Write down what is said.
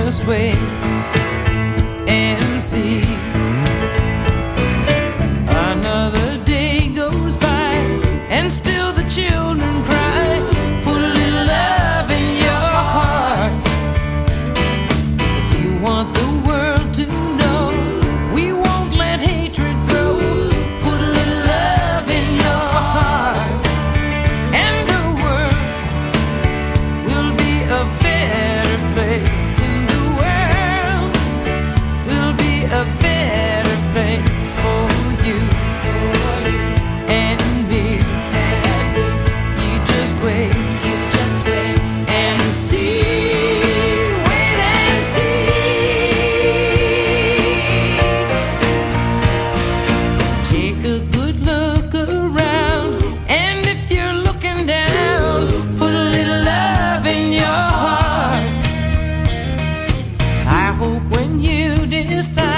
just wait and see. Another day goes by and still the children cry. Put a little love in your heart. If you want the world to know we won't let hatred grow, put a little love in your heart, and the world will be a better place. And the world will be a better place for you and me. You just wait, and see. Wait and see. Take a good look around, and if you're looking down, put a little love in your heart. I hope when you decide